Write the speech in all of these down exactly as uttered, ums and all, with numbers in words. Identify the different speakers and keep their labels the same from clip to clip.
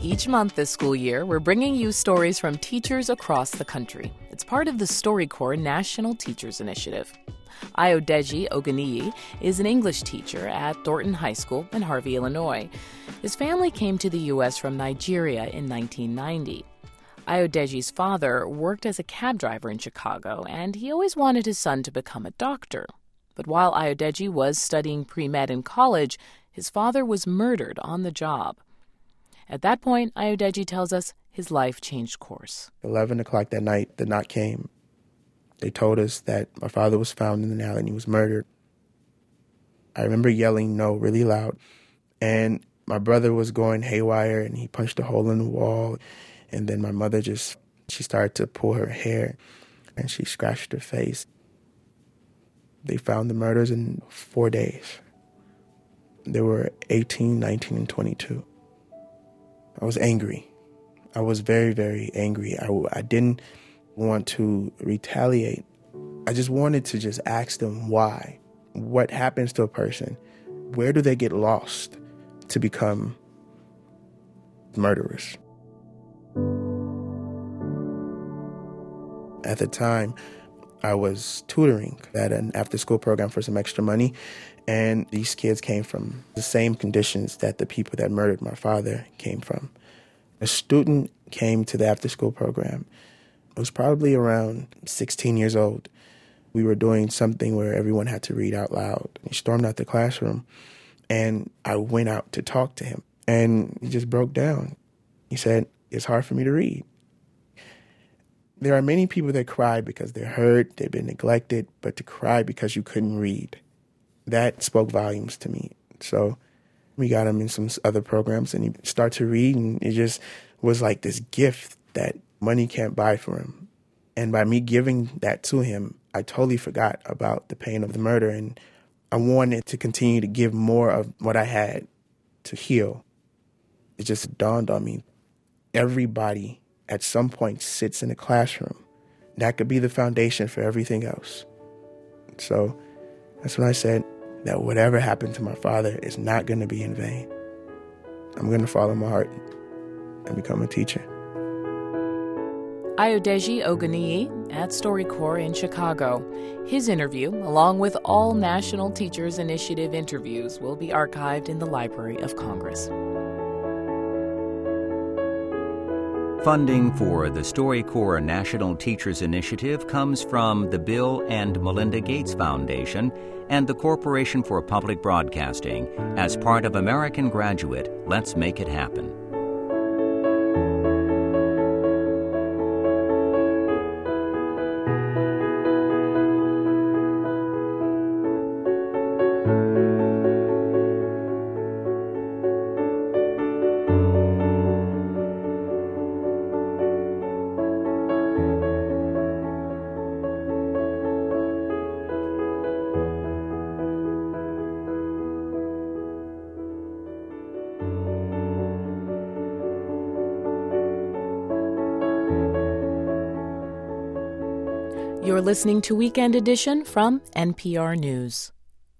Speaker 1: Each month this school year, we're bringing you stories from teachers across the country. It's part of the StoryCorps National Teachers Initiative. Ayodeji Oganiyi is an English teacher at Thornton High School in Harvey, Illinois. His family came to the U S from Nigeria in nineteen ninety. Ayodeji's father worked as a cab driver in Chicago, and he always wanted his son to become a doctor. But while Ayodeji was studying pre-med in college, his father was murdered on the job. At that point, Ayodeji tells us his life changed course.
Speaker 2: eleven o'clock that night, the knock came. They told us that my father was found in an alley and he was murdered. I remember yelling no really loud. And my brother was going haywire and he punched a hole in the wall. And then my mother just, she started to pull her hair and she scratched her face. They found the murders in four days. They were eighteen, nineteen, and twenty-two. I was angry. I was very, very angry. I, I didn't want to retaliate. I just wanted to just ask them why. What happens to a person? Where do they get lost to become murderers? At the time, I was tutoring at an after-school program for some extra money, and these kids came from the same conditions that the people that murdered my father came from. A student came to the after-school program. It was probably around sixteen years old. We were doing something where everyone had to read out loud. He stormed out the classroom, and I went out to talk to him, and he just broke down. He said, "It's hard for me to read." There are many people that cry because they're hurt, they've been neglected, but to cry because you couldn't read, that spoke volumes to me. So we got him in some other programs, and he started to read, and it just was like this gift that money can't buy for him. And by me giving that to him, I totally forgot about the pain of the murder, and I wanted to continue to give more of what I had to heal. It just dawned on me, everybody at some point sits in a classroom. That could be the foundation for everything else. So that's when I said that whatever happened to my father is not going to be in vain. I'm going to follow my heart and become a teacher.
Speaker 1: Ayodeji Oganiyi at StoryCorps in Chicago. His interview, along with all National Teachers Initiative interviews, will be archived in the Library of Congress.
Speaker 3: Funding for the StoryCorps National Teachers Initiative comes from the Bill and Melinda Gates Foundation and the Corporation for Public Broadcasting as part of American Graduate. Let's make it happen.
Speaker 1: You're listening to Weekend Edition from N P R News.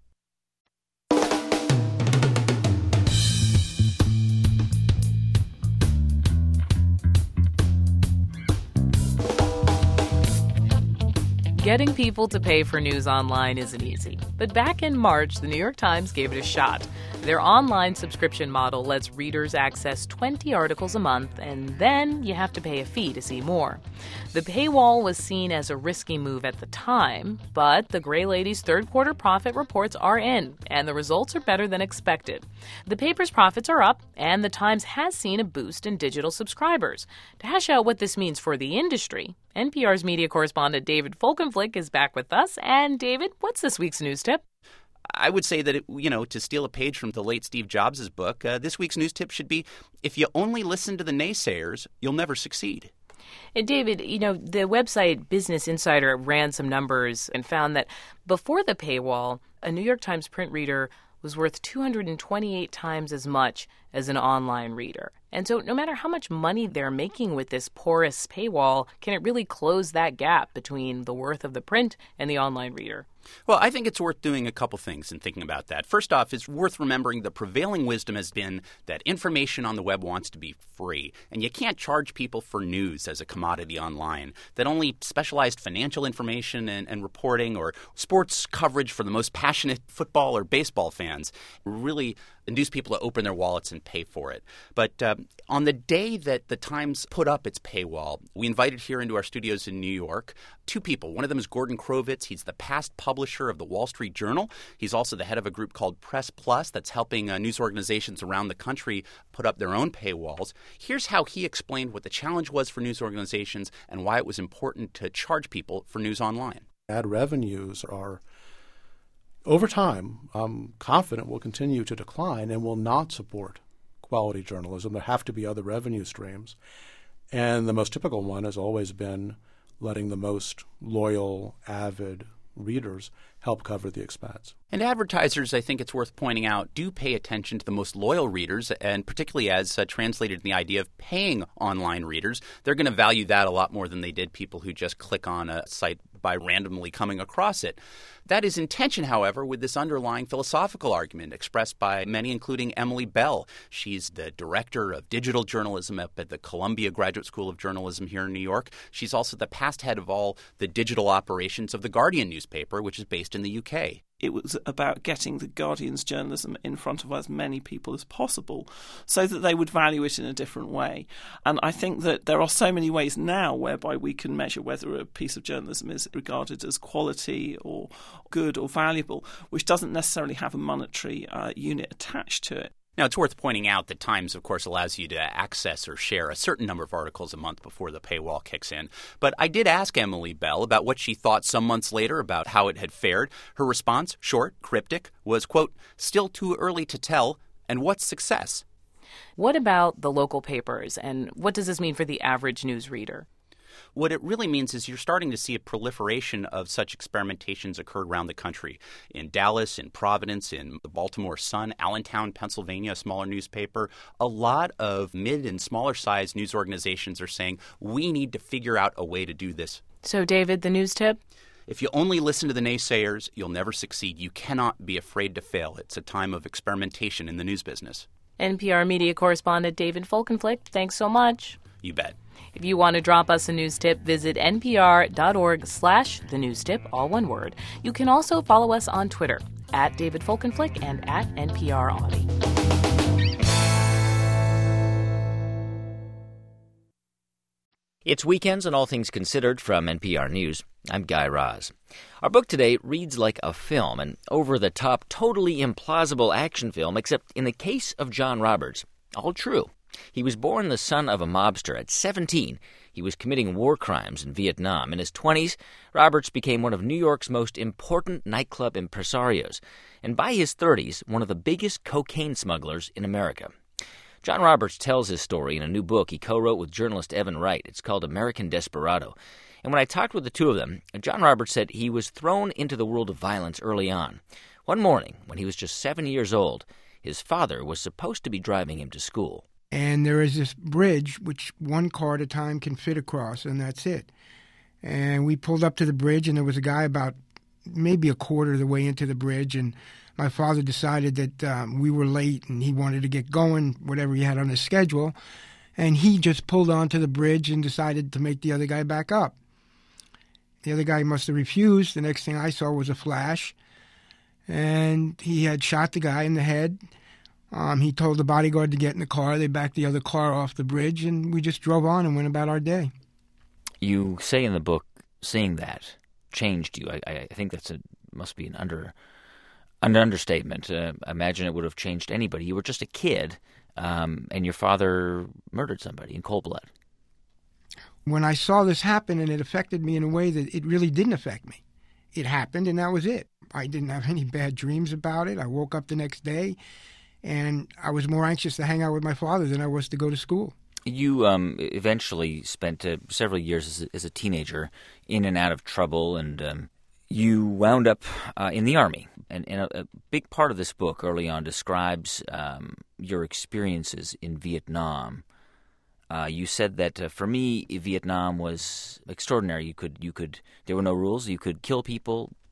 Speaker 1: Getting people to pay for news online isn't easy. But back in March, the New York Times gave it a shot. Their online subscription model lets readers access twenty articles a month, and then you have to pay a fee to see more. The paywall was seen as a risky move at the time, but the Gray Lady's third quarter profit reports are in, and the results are better than expected. The paper's profits are up, and the Times has seen a boost in digital subscribers. To hash out what this means for the industry, N P R's media correspondent David Folkenflik is back with us. And David, what's this week's news tip?
Speaker 4: I would say that, it, you know, to steal a page from the late Steve Jobs' book, uh, this week's news tip should be, if you only listen to the naysayers, you'll never succeed.
Speaker 1: And David, you know, the website Business Insider ran some numbers and found that before the paywall, a New York Times print reader was worth two hundred twenty-eight times as much as an online reader. And so no matter how much money they're making with this porous paywall, can it really close that gap between the worth of the print and the online reader?
Speaker 4: Well, I think it's worth doing a couple things in thinking about that. First off, it's worth remembering the prevailing wisdom has been that information on the web wants to be free, and you can't charge people for news as a commodity online, that only specialized financial information and, and reporting or sports coverage for the most passionate football or baseball fans really induce people to open their wallets and pay for it. But uh, on the day that the Times put up its paywall, we invited here into our studios in New York two people. One of them is Gordon Krovitz. He's the past publisher of the Wall Street Journal. He's also the head of a group called Press Plus that's helping uh, news organizations around the country put up their own paywalls. Here's how he explained what the challenge was for news organizations and why it was important to charge people for news online.
Speaker 5: Ad revenues are, over time, I'm confident will continue to decline and will not support quality journalism. There have to be other revenue streams. And the most typical one has always been letting the most loyal, avid readers help cover the expense.
Speaker 4: And advertisers, I think it's worth pointing out, do pay attention to the most loyal readers, and particularly as uh, translated in the idea of paying online readers, they're going to value that a lot more than they did people who just click on a site by randomly coming across it. That is in tension, however, with this underlying philosophical argument expressed by many, including Emily Bell. She's the director of digital journalism up at the Columbia Graduate School of Journalism here in New York. She's also the past head of all the digital operations of The Guardian newspaper, which is based in the U K.
Speaker 6: It was about getting The Guardian's journalism in front of as many people as possible so that they would value it in a different way. And I think that there are so many ways now whereby we can measure whether a piece of journalism is regarded as quality or good or valuable, which doesn't necessarily have a monetary uh, unit attached to it.
Speaker 4: Now, it's worth pointing out that Times, of course, allows you to access or share a certain number of articles a month before the paywall kicks in. But I did ask Emily Bell about what she thought some months later about how it had fared. Her response, short, cryptic, was, quote, "Still too early to tell, and what's success?"
Speaker 1: What about the local papers, and what does this mean for the average news reader?
Speaker 4: What it really means is you're starting to see a proliferation of such experimentations occur around the country. In Dallas, in Providence, in the Baltimore Sun, Allentown, Pennsylvania, a smaller newspaper. A lot of mid and smaller sized news organizations are saying, we need to figure out a way to do this.
Speaker 1: So, David, the news tip?
Speaker 4: If you only listen to the naysayers, you'll never succeed. You cannot be afraid to fail. It's a time of experimentation in the news business.
Speaker 1: N P R media correspondent David Folkenflik, thanks so much.
Speaker 4: You bet.
Speaker 1: If you want to drop us a news tip, visit npr.org slash the news tip, all one word. You can also follow us on Twitter, at David Folkenflik and at N P R Audi.
Speaker 7: It's Weekends and All Things Considered from N P R News. I'm Guy Raz. Our book today reads like a film, an over-the-top, totally implausible action film, except in the case of John Roberts, all true. He was born the son of a mobster. At seventeen, he was committing war crimes in Vietnam. In his twenties, Roberts became one of New York's most important nightclub impresarios, and by his thirties, one of the biggest cocaine smugglers in America. John Roberts tells his story in a new book he co-wrote with journalist Evan Wright. It's called American Desperado. And when I talked with the two of them, John Roberts said he was thrown into the world of violence early on. One morning, when he was just seven years old, his father was supposed to be driving him to school.
Speaker 8: And there is this bridge which one car at a time can fit across, and that's it. And we pulled up to the bridge, and there was a guy about maybe a quarter of the way into the bridge, and my father decided that um, we were late, and he wanted to get going, whatever he had on his schedule, and he just pulled onto the bridge and decided to make the other guy back up. The other guy must have refused. The next thing I saw was a flash, and he had shot the guy in the head. Um, he told the bodyguard to get in the car. They backed the other car off the bridge, and we just drove on and went about our day.
Speaker 7: You say in the book, seeing that changed you. I, I think that's a must be an under an understatement. Uh, I imagine it would have changed anybody. You were just a kid, um, and your father murdered somebody in cold blood.
Speaker 8: When I saw this happen, and it affected me in a way that it really didn't affect me. It happened, and that was it. I didn't have any bad dreams about it. I woke up the next day, and I was more anxious to hang out with my father than I was to go to school.
Speaker 7: You um, eventually spent uh, several years as a, as a teenager in and out of trouble, and um, you wound up uh, in the Army. And, and a, a big part of this book early on describes um, your experiences in Vietnam. Uh, you said that uh, for me, Vietnam was extraordinary. You could, you could. There were no rules. You could kill people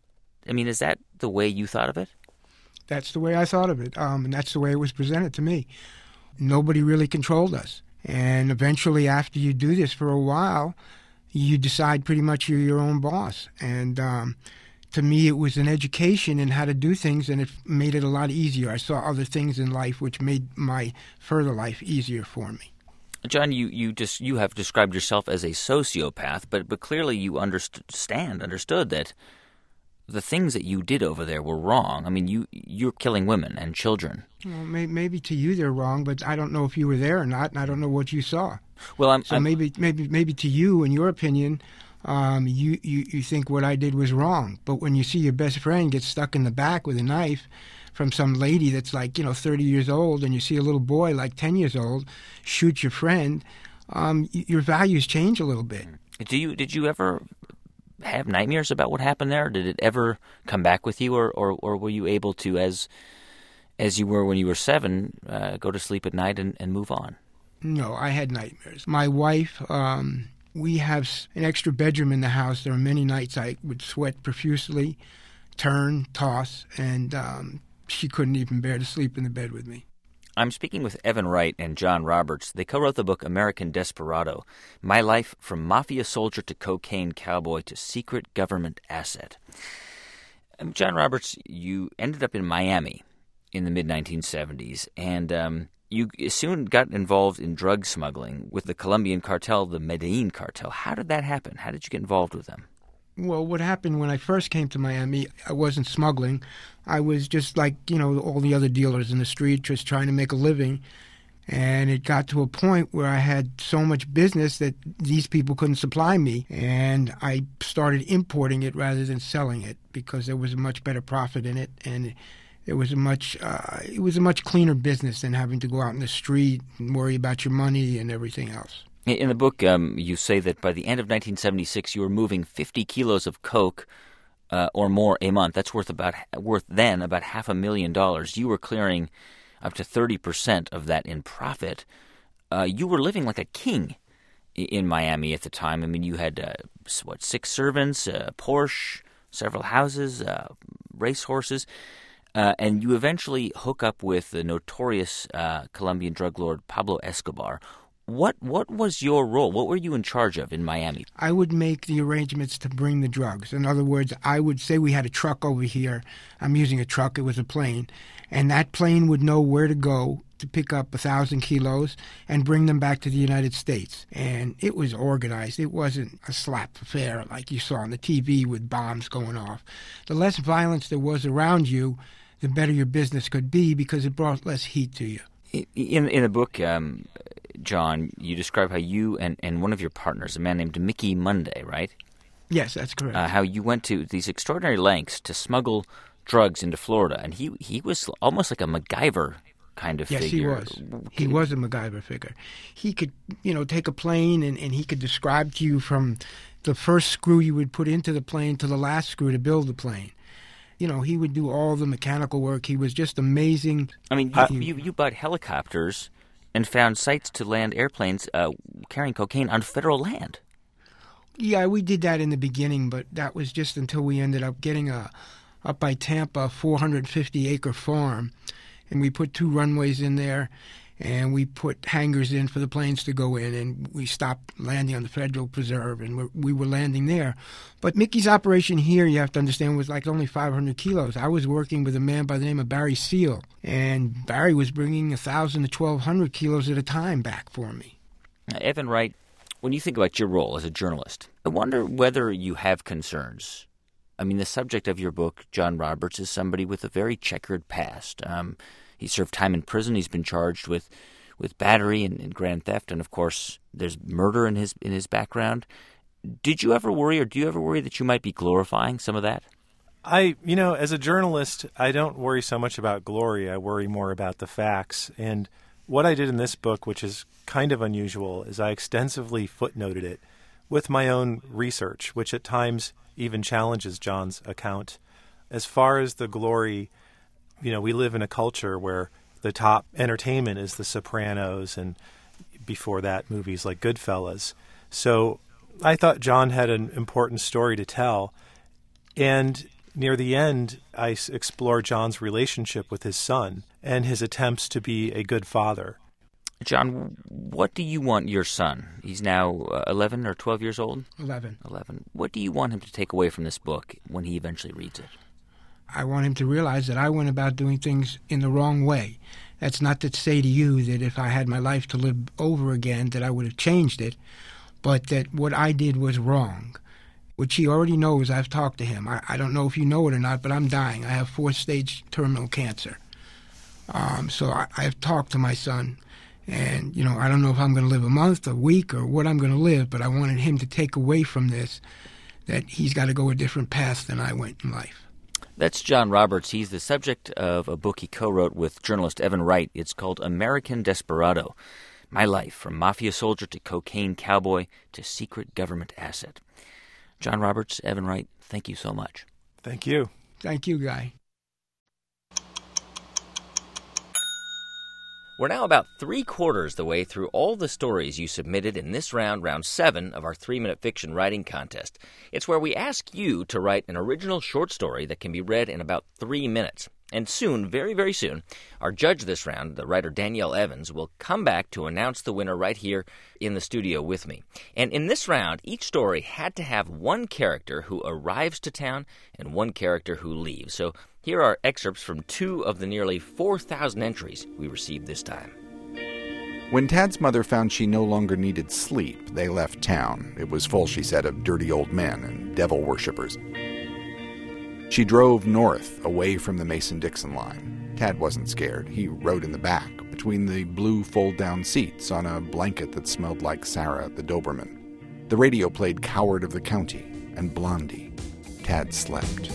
Speaker 7: I mean, is that the way you thought of it?
Speaker 8: That's the way I thought of it, um, and that's the way it was presented to me. Nobody really controlled us. And eventually, after you do this for a while, you decide pretty much you're your own boss. And um, to me, it was an education in how to do things, and it made it a lot easier. I saw other things in life which made my further life easier for me.
Speaker 7: John, you, you just you have described yourself as a sociopath, but but clearly you understand, understood that the things that you did over there were wrong. I mean, you you're killing women and children.
Speaker 8: Well, may, maybe to you they're wrong, but I don't know if you were there or not, and I don't know what you saw.
Speaker 7: Well, I'm,
Speaker 8: so
Speaker 7: I'm,
Speaker 8: maybe maybe maybe to you, in your opinion, um, you, you you think what I did was wrong. But when you see your best friend get stuck in the back with a knife from some lady that's like, you know, thirty years old, and you see a little boy like ten years old shoot your friend, um, your values change a little bit.
Speaker 7: Do you did you ever have nightmares about what happened there? Did it ever come back with you, or, or, or were you able to, as as you were when you were seven, uh, go to sleep at night and, and move on?
Speaker 8: No, I had nightmares. My wife, um, we have an extra bedroom in the house. There are many nights I would sweat profusely, turn, toss, and um, she couldn't even bear to sleep in the bed with me.
Speaker 7: I'm speaking with Evan Wright and John Roberts. They co-wrote the book American Desperado, My Life from Mafia Soldier to Cocaine Cowboy to Secret Government Asset. Um, John Roberts, you ended up in Miami in the mid nineteen seventies, and um, you soon got involved in drug smuggling with the Colombian cartel, the Medellin cartel. How did that happen? How did you get involved with them?
Speaker 8: Well, what happened when I first came to Miami, I wasn't smuggling. I was just like, you know, all the other dealers in the street, just trying to make a living. And it got to a point where I had so much business that these people couldn't supply me. And I started importing it rather than selling it because there was a much better profit in it. And it was a much, uh, it was a much cleaner business than having to go out in the street and worry about your money and everything else.
Speaker 7: In the book, um, you say that by the end of nineteen seventy-six, you were moving fifty kilos of coke uh, or more a month. That's worth about worth then about half a million dollars. You were clearing up to thirty percent of that in profit. Uh, you were living like a king in Miami at the time. I mean, you had uh, what six servants, a Porsche, several houses, uh, racehorses, uh, and you eventually hook up with the notorious uh, Colombian drug lord Pablo Escobar. What what was your role? What were you in charge of in Miami?
Speaker 8: I would make the arrangements to bring the drugs. In other words, I would say we had a truck over here. I'm using a truck. It was a plane. And that plane would know where to go to pick up a thousand kilos and bring them back to the United States. And it was organized. It wasn't a slap affair like you saw on the T V with bombs going off. The less violence there was around you, the better your business could be because it brought less heat to you.
Speaker 7: In in the book, um, John, you describe how you and, and one of your partners, a man named Mickey Monday, right?
Speaker 8: Yes, that's correct.
Speaker 7: Uh, how you went to these extraordinary lengths to smuggle drugs into Florida, and he he was almost like a MacGyver kind of
Speaker 8: yes,
Speaker 7: figure.
Speaker 8: Yes, he was. He was a MacGyver figure. He could, you know, take a plane and, and he could describe to you from the first screw you would put into the plane to the last screw to build the plane. You know, he would do all the mechanical work. He was just amazing.
Speaker 7: I mean, you, uh, you, you bought helicopters and found sites to land airplanes uh, carrying cocaine on federal land.
Speaker 8: Yeah, we did that in the beginning, but that was just until we ended up getting a, up by Tampa, four hundred fifty acre farm. And we put two runways in there, and we put hangars in for the planes to go in, and we stopped landing on the Federal Preserve, and we're, we were landing there. But Mickey's operation here, you have to understand, was like only five hundred kilos. I was working with a man by the name of Barry Seal, and Barry was bringing one thousand to twelve hundred kilos at a time back for me.
Speaker 7: Now, Evan Wright, when you think about your role as a journalist, I wonder whether you have concerns. I mean, the subject of your book, John Roberts, is somebody with a very checkered past. Um, he served time in prison. He's been charged with, with battery and, and grand theft, and of course, there's murder in his in his background. Did you ever worry, or do you ever worry that you might be glorifying some of that?
Speaker 9: I, you know, as a journalist, I don't worry so much about glory. I worry more about the facts. And what I did in this book, which is kind of unusual, is I extensively footnoted it with my own research, which at times even challenges John's account. As far as the glory, you know, we live in a culture where the top entertainment is The Sopranos, and before that, movies like Goodfellas. So I thought John had an important story to tell. And Near the end, I s- explore John's relationship with his son and his attempts to be a good father.
Speaker 7: John, what do you want your son? He's now uh, eleven or twelve years old?
Speaker 8: eleven.
Speaker 7: eleven. What do you want him to take away from this book when he eventually reads it?
Speaker 8: I want him to realize that I went about doing things in the wrong way. That's not to say to you that if I had my life to live over again that I would have changed it, but that what I did was wrong, which he already knows. I've talked to him. I, I don't know if you know it or not, but I'm dying. I have fourth-stage terminal cancer. Um, so I, I've talked to my son, and, you know, I don't know if I'm going to live a month, a week, or what I'm going to live, but I wanted him to take away from this that he's got to go a different path than I went in life.
Speaker 7: That's John Roberts. He's the subject of a book he co-wrote with journalist Evan Wright. It's called American Desperado, My Life from Mafia Soldier to Cocaine Cowboy to Secret Government Asset. John Roberts, Evan Wright, thank you so much.
Speaker 9: Thank you.
Speaker 8: Thank you, Guy.
Speaker 7: We're now about three-quarters the way through all the stories you submitted in this round, round seven of our three-minute fiction writing contest. It's where we ask you to write an original short story that can be read in about three minutes. And soon, very, very soon, our judge this round, the writer Danielle Evans, will come back to announce the winner right here in the studio with me. And in this round, each story had to have one character who arrives to town and one character who leaves. So here are excerpts from two of the nearly four thousand entries we received this time.
Speaker 10: When Tad's mother found she no longer needed sleep, they left town. It was full, she said, of dirty old men and devil worshippers. She drove north, away from the Mason-Dixon line. Tad wasn't scared. He rode in the back, between the blue fold-down seats, on a blanket that smelled like Sarah the Doberman. The radio played Coward of the County and Blondie. Tad slept.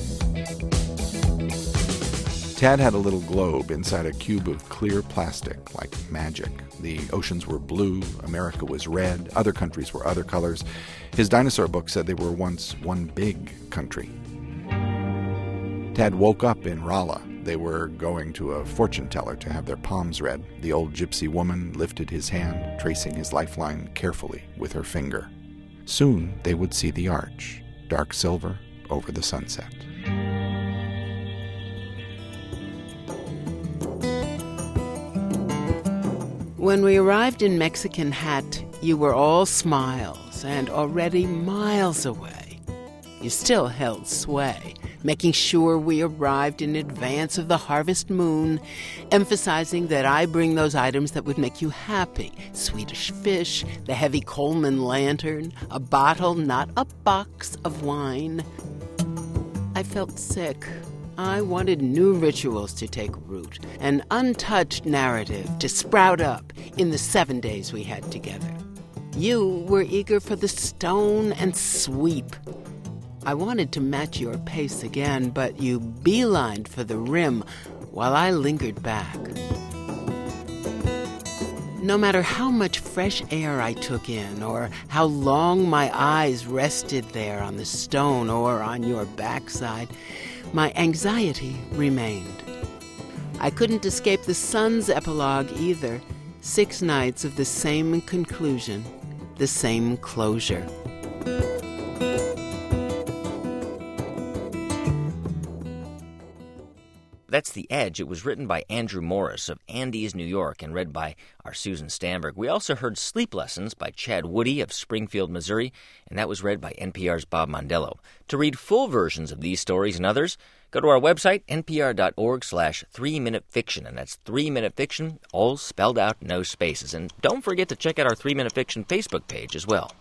Speaker 10: Tad had a little globe inside a cube of clear plastic, like magic. The oceans were blue, America was red, other countries were other colors. His dinosaur book said they were once one big country. Tad woke up in Rolla. They were going to a fortune teller to have their palms read. The old gypsy woman lifted his hand, tracing his lifeline carefully with her finger. Soon they would see the arch, dark silver over the sunset.
Speaker 11: When we arrived in Mexican Hat, you were all smiles and already miles away. You still held sway, making sure we arrived in advance of the harvest moon, emphasizing that I bring those items that would make you happy. Swedish fish, the heavy Coleman lantern, a bottle, not a box of wine. I felt sick. I wanted new rituals to take root, an untouched narrative to sprout up in the seven days we had together. You were eager for the stone and sweep. I wanted to match your pace again, but you beelined for the rim while I lingered back. No matter how much fresh air I took in, or how long my eyes rested there on the stone or on your backside, my anxiety remained. I couldn't escape the sun's epilogue either. Six nights of the same conclusion, the same closure.
Speaker 7: That's The Edge. It was written by Andrew Morris of Andes, New York, and read by our Susan Stamberg. We also heard Sleep Lessons by Chad Woody of Springfield, Missouri, and that was read by N P R's Bob Mondello. To read full versions of these stories and others, go to our website, npr.org slash three-minute fiction, and that's three-minute fiction, all spelled out, no spaces. And don't forget to check out our three-minute fiction Facebook page as well.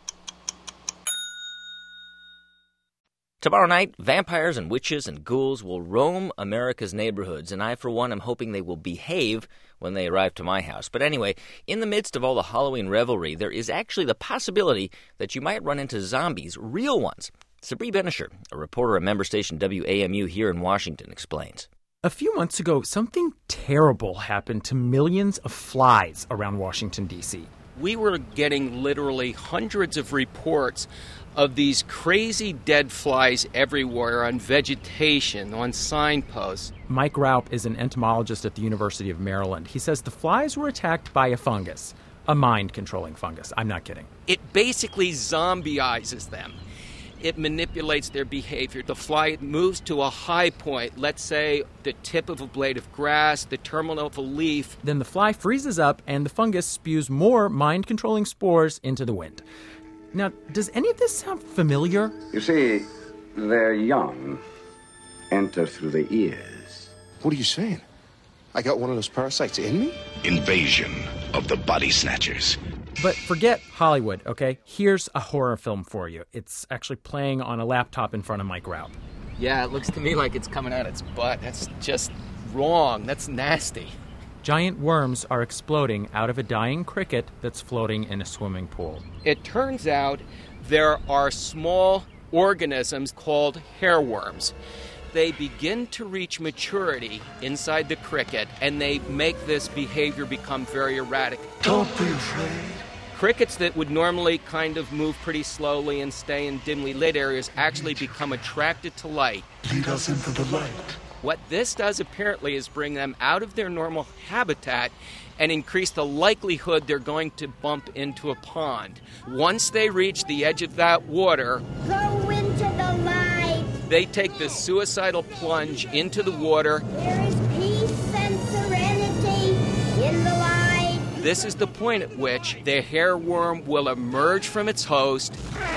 Speaker 7: Tomorrow night, vampires and witches and ghouls will roam America's neighborhoods, and I, for one, am hoping they will behave when they arrive to my house. But anyway, in the midst of all the Halloween revelry, there is actually the possibility that you might run into zombies, real ones. Sabri Benisher, a reporter at member station W A M U here in Washington, explains.
Speaker 12: A few months ago, something terrible happened to millions of flies around Washington, D C
Speaker 13: We were getting literally hundreds of reports of these crazy dead flies everywhere on vegetation, on signposts.
Speaker 12: Mike Raup is an entomologist at the University of Maryland. He says the flies were attacked by a fungus, a mind-controlling fungus. I'm not kidding.
Speaker 13: It basically zombieizes them. it manipulates their behavior. The fly moves to a high point, let's say the tip of a blade of grass, the terminal of a leaf.
Speaker 12: Then the fly freezes up and the fungus spews more mind-controlling spores into the wind. Now, does any of this sound familiar?
Speaker 14: You see, their young enter through the ears.
Speaker 15: What are you saying? I got one of those parasites in me?
Speaker 16: Invasion of the Body Snatchers.
Speaker 12: But forget Hollywood, okay? Here's a horror film for you. It's actually playing on a laptop in front of Mike Raub.
Speaker 13: Yeah, it looks to me like it's coming out its butt. That's just wrong. That's nasty.
Speaker 12: Giant worms are exploding out of a dying cricket that's floating in a swimming pool.
Speaker 13: It turns out there are small organisms called hairworms. They begin to reach maturity inside the cricket, and they make this behavior become very erratic.
Speaker 16: Don't be afraid.
Speaker 13: Crickets that would normally kind of move pretty slowly and stay in dimly lit areas actually become attracted to light.
Speaker 16: Lead us into the light.
Speaker 13: What this does apparently is bring them out of their normal habitat and increase the likelihood they're going to bump into a pond. Once they reach the edge of that water,
Speaker 17: go into the light.
Speaker 13: They take this suicidal plunge into the water.
Speaker 17: There is peace and serenity in the light.
Speaker 13: This is the point at which the hairworm will emerge from its host,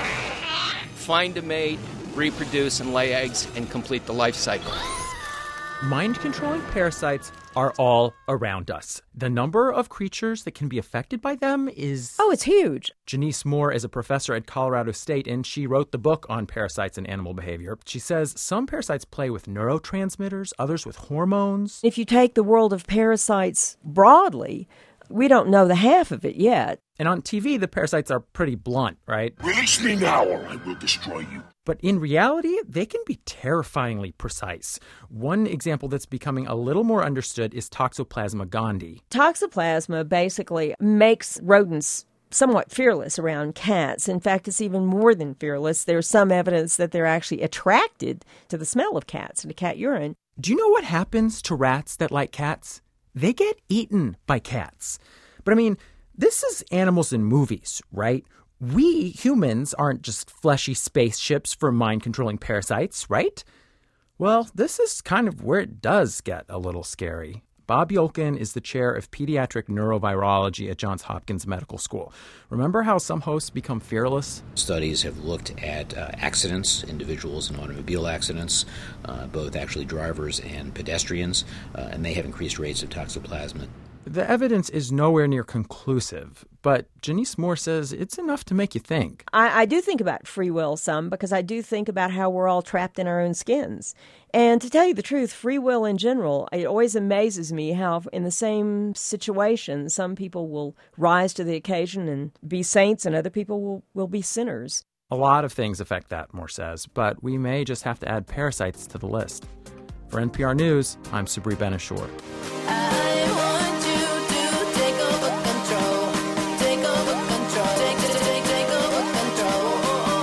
Speaker 13: find a mate, reproduce and lay eggs, and complete the life cycle.
Speaker 12: Mind-controlling parasites are all around us. The number of creatures that can be affected by them is...
Speaker 18: Oh, it's huge.
Speaker 12: Janice Moore is a professor at Colorado State, and she wrote the book on parasites and animal behavior. She says some parasites play with neurotransmitters, others with hormones.
Speaker 18: If you take the world of parasites broadly, we don't know the half of it yet.
Speaker 12: And on T V, the parasites are pretty blunt, right?
Speaker 16: Release me now or I will destroy you.
Speaker 12: But in reality, they can be terrifyingly precise. One example that's becoming a little more understood is Toxoplasma gondii.
Speaker 18: Toxoplasma basically makes rodents somewhat fearless around cats. In fact, it's even more than fearless. There's some evidence that they're actually attracted to the smell of cats and to cat urine.
Speaker 12: Do you know what happens to rats that like cats? They get eaten by cats. But I mean, this is animals in movies, right? We humans aren't just fleshy spaceships for mind-controlling parasites, right? Well, this is kind of where it does get a little scary. Bob Yolkin is the chair of pediatric neurovirology at Johns Hopkins Medical School. Remember how some hosts become fearless?
Speaker 19: Studies have looked at uh, accidents, individuals in automobile accidents, uh, both actually drivers and pedestrians, uh, and they have increased rates of toxoplasma.
Speaker 12: The evidence is nowhere near conclusive, but Janice Moore says it's enough to make you think.
Speaker 18: I, I do think about free will some, because I do think about how we're all trapped in our own skins. And to tell you the truth, free will in general, it always amazes me how in the same situation, some people will rise to the occasion and be saints and other people will, will be sinners.
Speaker 12: A lot of things affect that, Moore says, but we may just have to add parasites to the list. For N P R News, I'm Sabri Ben-Achour.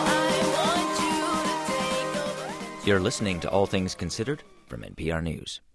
Speaker 7: You're listening to All Things Considered from N P R News.